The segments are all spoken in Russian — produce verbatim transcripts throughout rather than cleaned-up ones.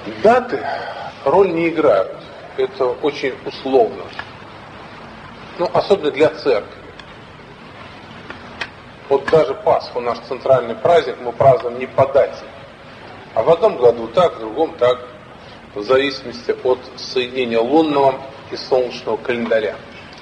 Даты роль не играют. Это очень условно. Ну, особенно для церкви. Вот даже Пасху, наш центральный праздник, мы празднуем не по дате. А в одном году так, в другом так. В зависимости от соединения лунного и солнечного календаря.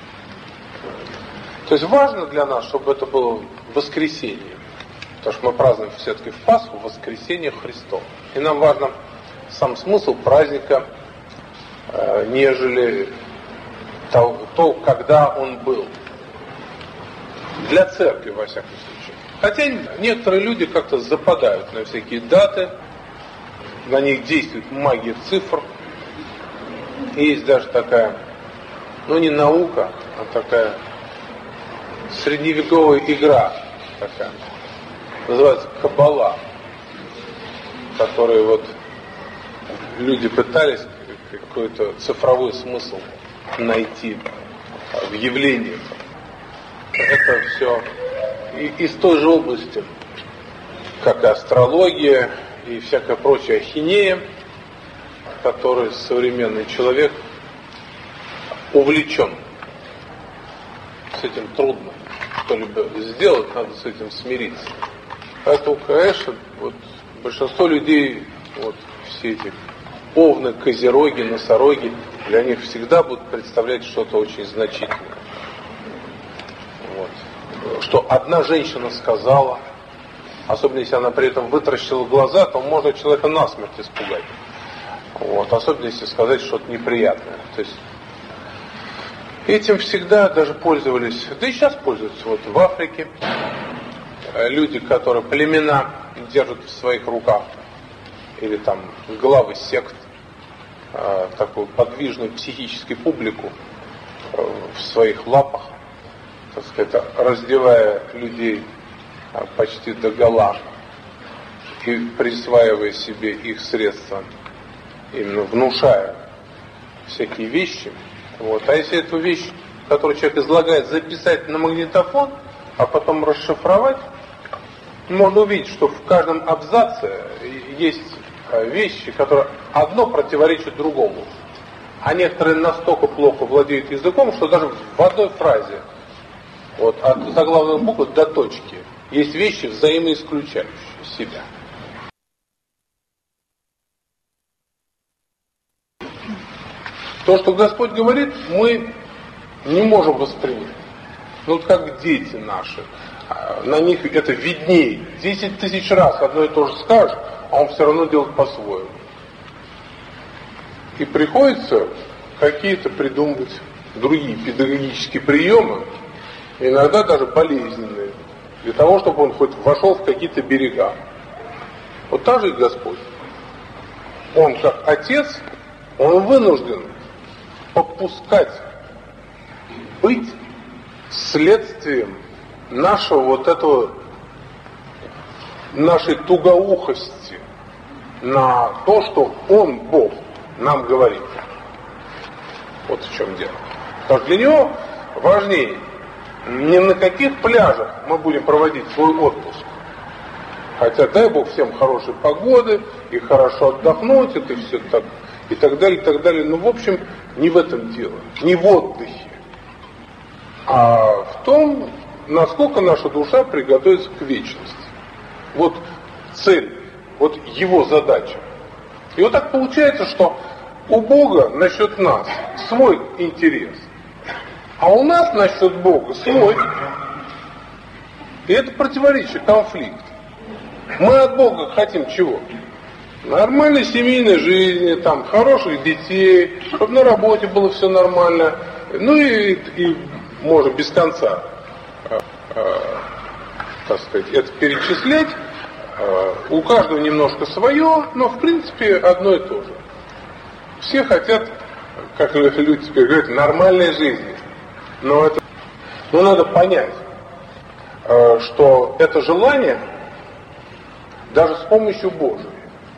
То есть важно для нас, чтобы это было воскресенье. Потому что мы празднуем все-таки в Пасху воскресенье Христова. И нам важно сам смысл праздника, э, нежели то, то, когда он был. Для церкви, во всяком случае. Хотя некоторые люди как-то западают на всякие даты, на них действует магия цифр. И есть даже такая, ну не наука, а такая средневековая игра такая. Называется каббала, в которой вот люди пытались какой-то цифровой смысл найти в явлениях. Это все из той же области, как и астрология и всякая прочая ахинея, которой современный человек увлечен. С этим трудно что-либо сделать, надо с этим смириться. Поэтому, конечно, вот большинство людей, вот все эти овны, козероги, носороги, для них всегда будут представлять что-то очень значительное. Вот. Что одна женщина сказала, особенно если она при этом вытаращила глаза, то можно человека насмерть испугать. Вот. Особенно если сказать что-то неприятное. То есть этим всегда даже пользовались, да и сейчас пользуются вот в Африке. Люди, которые племена держат в своих руках, или там главы сект, такую подвижную психическую публику в своих лапах, так сказать, раздевая людей почти догола и присваивая себе их средства, именно внушая всякие вещи. Вот. А если эту вещь, которую человек излагает, записать на магнитофон, а потом расшифровать, можно увидеть, что в каждом абзаце есть вещи, которые одно противоречит другому. А некоторые настолько плохо владеют языком, что даже в одной фразе, вот, от заглавной буквы до точки, есть вещи, взаимоисключающие себя. То, что Господь говорит, мы не можем воспринять. Ну, как дети наши. На них это виднее. Десять тысяч раз одно и то же скажешь, а он все равно делает по-своему. И приходится какие-то придумывать другие педагогические приемы, иногда даже болезненные, для того, чтобы он хоть вошел в какие-то берега. Вот так же и Господь. Он, как Отец, он вынужден попускать быть следствием нашего вот этого, нашей тугоухости на то, что Он, Бог, нам говорит. Вот в чем дело. Потому что для Него важнее не на каких пляжах мы будем проводить свой отпуск. Хотя дай Бог всем хорошей погоды и хорошо отдохнуть, это все так, и так далее, и так далее. Но в общем, не в этом дело, не в отдыхе, а в том, насколько наша душа приготовится к вечности. Вот цель, вот его задача. И вот так получается, что у Бога насчет нас свой интерес, а у нас насчет Бога свой. И это противоречие, конфликт. Мы от Бога хотим чего? Нормальной семейной жизни, там, хороших детей, чтобы на работе было все нормально. Ну и, и можно без конца, э, э, так сказать, это перечислять. Э, у каждого немножко свое, но в принципе одно и то же. Все хотят, как люди теперь говорят, нормальной жизни. Но это, но надо понять, э, что это желание даже с помощью Божией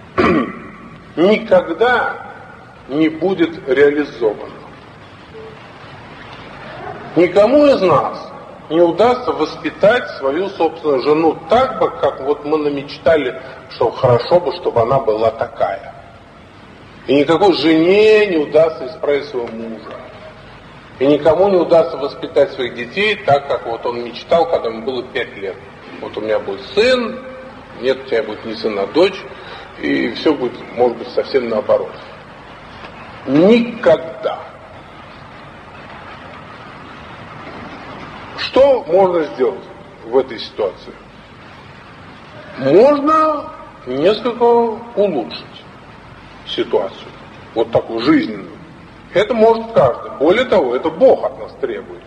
никогда не будет реализовано. Никому из нас не удастся воспитать свою собственную жену так бы, как вот мы намечтали, что хорошо бы, чтобы она была такая. И никакой жене не удастся исправить своего мужа. И никому не удастся воспитать своих детей так, как вот он мечтал, когда ему было пять лет. Вот у меня будет сын, нет, у тебя будет не сын, а дочь, и все будет, может быть, совсем наоборот. Никогда. Что можно сделать в этой ситуации? Можно несколько улучшить ситуацию, вот такую жизненную. Это может каждый. Более того, это Бог от нас требует.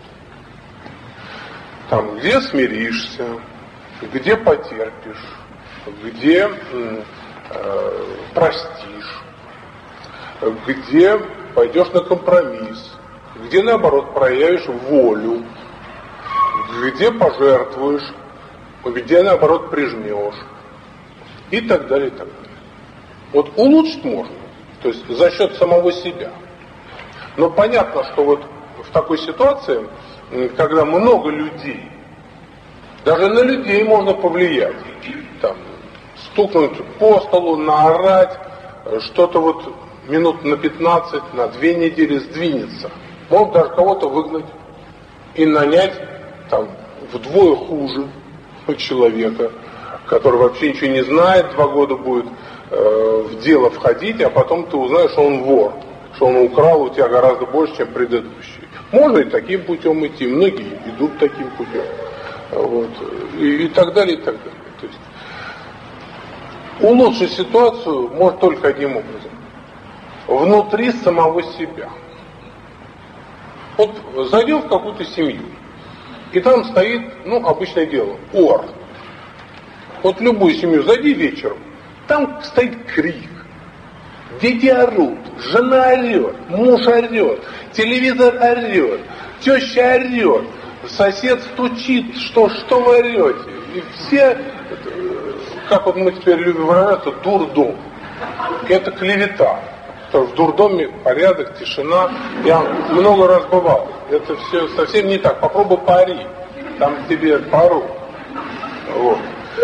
Там, где смиришься, где потерпишь, где э, простишь, где пойдешь на компромисс, где, наоборот, проявишь волю, где пожертвуешь, где, наоборот, прижмешь, и так далее, и так далее. Вот улучшить можно, то есть за счет самого себя. Но понятно, что вот в такой ситуации, когда много людей, даже на людей можно повлиять, там, стукнуть по столу, наорать, что-то вот минут на пятнадцать, на две недели сдвинется. Можно даже кого-то выгнать и нанять там вдвое хуже человека, который вообще ничего не знает, два года будет э, в дело входить, а потом ты узнаешь, что он вор, что он украл у тебя гораздо больше, чем предыдущий. Можно и таким путем идти, многие идут таким путем. Вот, и, и так далее, и так далее. То есть улучшить ситуацию может только одним образом. Внутри самого себя. Вот зайдем в какую-то семью, и там стоит, ну, обычное дело, ор. Вот в любую семью зайди вечером, там стоит крик. Дети орут, жена орет, муж орет, телевизор орет, теща орет, сосед стучит, что, что вы орете. И все, как вот мы теперь любим выражаться, дурдом. Это клевета. Потому что в дурдоме порядок, тишина. Я много раз бывал. Это все совсем не так. Попробуй поори. Там тебе пару. Вот.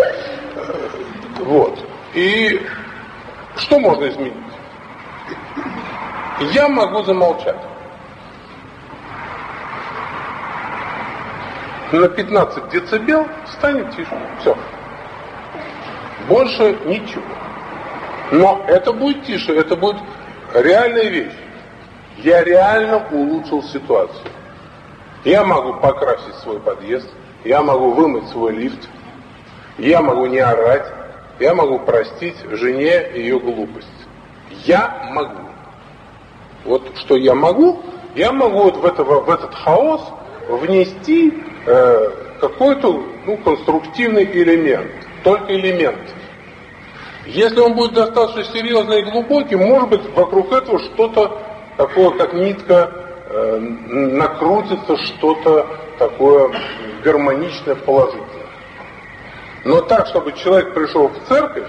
Вот. И что можно изменить? Я могу замолчать. На пятнадцать децибел станет тише. Все. Больше ничего. Но это будет тише, это будет реальная вещь. Я реально улучшил ситуацию. Я могу покрасить свой подъезд, я могу вымыть свой лифт, я могу не орать, я могу простить жене ее глупость. Я могу. Вот что я могу, я могу вот в, этого, в этот хаос внести э, какой-то, ну, конструктивный элемент. Только элемент. Если он будет достаточно серьезный и глубокий, может быть, вокруг этого что-то такое, как нитка, э, накрутится, что-то такое гармоничное, положительное. Но так, чтобы человек пришел в церковь,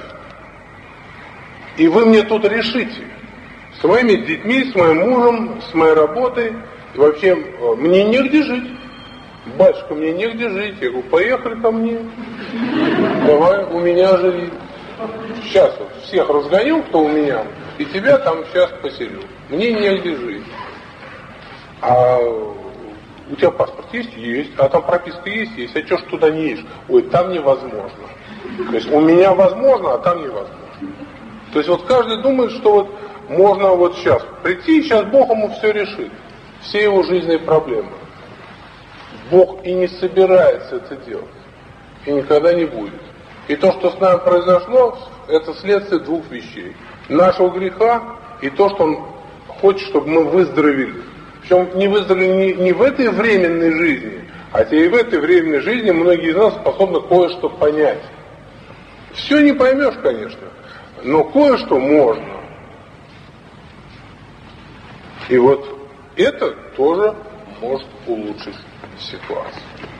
и вы мне тут решите, с моими детьми, с моим мужем, с моей работой, и вообще мне негде жить. Батюшка, мне негде жить. Я говорю, поехали ко мне. Давай, у меня живи. Сейчас вот всех разгоню, кто у меня, и тебя там сейчас поселю. Мне негде жить. А у тебя паспорт есть? Есть. А там прописка есть? Есть. А что ж туда не едешь? Ой, там невозможно. То есть у меня возможно, а там невозможно. То есть вот каждый думает, что вот можно вот сейчас прийти, и сейчас Бог ему все решит. Все его жизненные проблемы. Бог и не собирается это делать. И никогда не будет. И то, что с нами произошло, это следствие двух вещей. Нашего греха и то, что Он хочет, чтобы мы выздоровели. Причем не выздоровели не, не в этой временной жизни, а и в этой временной жизни многие из нас способны кое-что понять. Все не поймешь, конечно, но кое-что можно. И вот это тоже может улучшить ситуацию.